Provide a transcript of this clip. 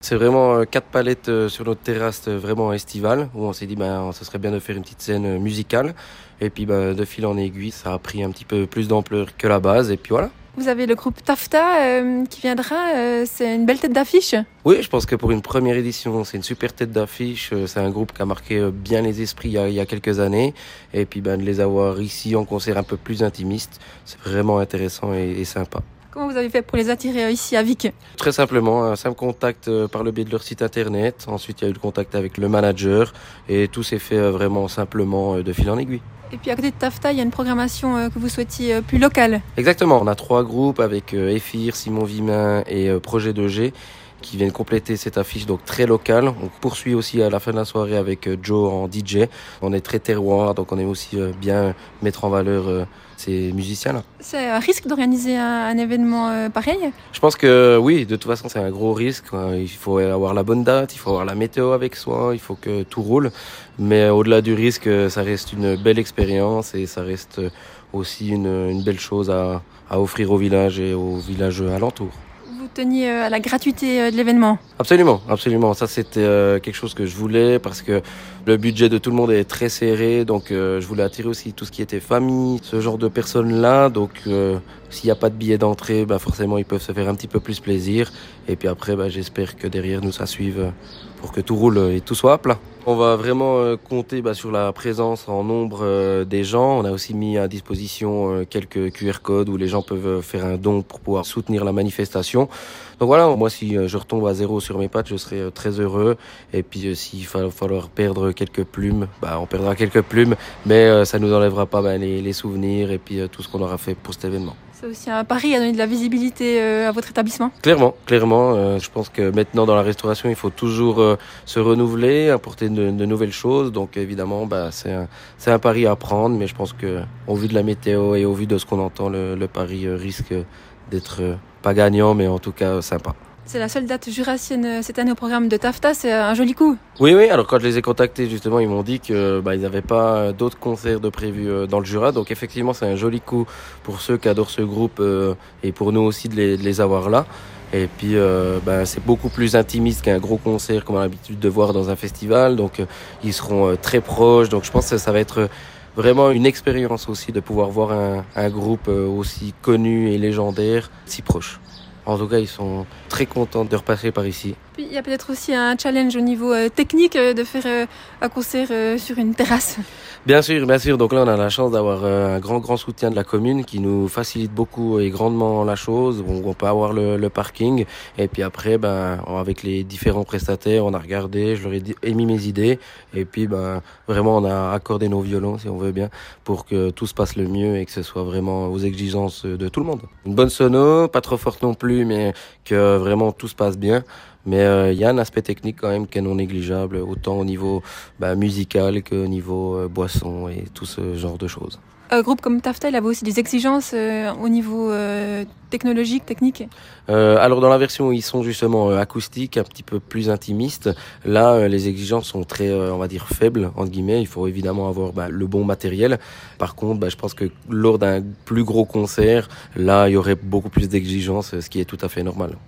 C'est vraiment 4 palettes sur notre terrasse vraiment estivale où on s'est dit ce serait bien de faire une petite scène musicale et puis de fil en aiguille ça a pris un petit peu plus d'ampleur que la base et puis voilà. Vous avez le groupe Tafta qui viendra, c'est une belle tête d'affiche. Oui, je pense que pour une première édition, c'est une super tête d'affiche. C'est un groupe qui a marqué bien les esprits il y a quelques années. Et puis de les avoir ici en concert un peu plus intimiste, c'est vraiment intéressant et sympa. Comment vous avez fait pour les attirer ici à Vic ? Très simplement, un simple contact par le biais de leur site internet. Ensuite, il y a eu le contact avec le manager et tout s'est fait vraiment simplement de fil en aiguille. Et puis à côté de Tafta, il y a une programmation que vous souhaitiez plus locale. Exactement, on a 3 groupes avec Ephir, Simon Vimin et Projet 2G qui viennent compléter cette affiche donc très locale. On poursuit aussi à la fin de la soirée avec Joe en DJ. On est très terroir, donc on aime aussi bien mettre en valeur ces musiciens-là. C'est un risque d'organiser un événement pareil ? Je pense que oui, de toute façon c'est un gros risque. Il faut avoir la bonne date, il faut avoir la météo avec soi, il faut que tout roule. Mais au-delà du risque, ça reste une belle expérience et ça reste aussi une belle chose à offrir au village et aux villages alentours. Vous teniez à la gratuité de l'événement ? Absolument, absolument. Ça, c'était quelque chose que je voulais parce que le budget de tout le monde est très serré. Donc, je voulais attirer aussi tout ce qui était famille, ce genre de personnes-là. Donc, s'il n'y a pas de billet d'entrée, forcément, ils peuvent se faire un petit peu plus plaisir. Et puis après, j'espère que derrière nous, ça suive pour que tout roule et tout soit à plat. On va vraiment compter sur la présence en nombre des gens. On a aussi mis à disposition quelques QR codes où les gens peuvent faire un don pour pouvoir soutenir la manifestation. Donc voilà, moi si je retombe à zéro sur mes pattes, je serai très heureux. Et puis s'il va falloir perdre quelques plumes, on perdra quelques plumes, mais ça nous enlèvera pas les souvenirs et puis tout ce qu'on aura fait pour cet événement. C'est aussi un pari à donner de la visibilité à votre établissement ? Clairement. Je pense que maintenant dans la restauration, il faut toujours se renouveler, apporter de nouvelles choses. Donc évidemment, c'est un pari à prendre, mais je pense que au vu de la météo et au vu de ce qu'on entend, le pari risque d'être pas gagnant, mais en tout cas sympa. C'est la seule date jurassienne cette année au programme de Tafta, c'est un joli coup. Oui, alors quand je les ai contactés, justement, ils m'ont dit que ils n'avaient pas d'autres concerts de prévus dans le Jura. Donc effectivement, c'est un joli coup pour ceux qui adorent ce groupe et pour nous aussi de les avoir là. Et puis c'est beaucoup plus intimiste qu'un gros concert comme on a l'habitude de voir dans un festival. Donc ils seront très proches. Donc je pense que ça va être vraiment une expérience aussi de pouvoir voir un groupe aussi connu et légendaire si proche. En tout cas, ils sont très contents de repasser par ici. Puis il y a peut-être aussi un challenge au niveau technique de faire un concert sur une terrasse. Bien sûr. Donc là, on a la chance d'avoir un grand soutien de la commune qui nous facilite beaucoup et grandement la chose. On peut avoir le parking. Et puis après, avec les différents prestataires, on a regardé, je leur ai émis mes idées. Et puis, vraiment, on a accordé nos violons, si on veut bien, pour que tout se passe le mieux et que ce soit vraiment aux exigences de tout le monde. Une bonne sono, pas trop forte non plus, mais que vraiment tout se passe bien. Mais il y a un aspect technique quand même qui est non négligeable, autant au niveau musical qu'au niveau boisson et tout ce genre de choses. Un groupe comme Tafta, il avait aussi des exigences au niveau technologique, technique. Alors dans la version où ils sont justement acoustiques, un petit peu plus intimistes, là les exigences sont très, on va dire, faibles, entre guillemets. Il faut évidemment avoir le bon matériel. Par contre, je pense que lors d'un plus gros concert, là il y aurait beaucoup plus d'exigences, ce qui est tout à fait normal.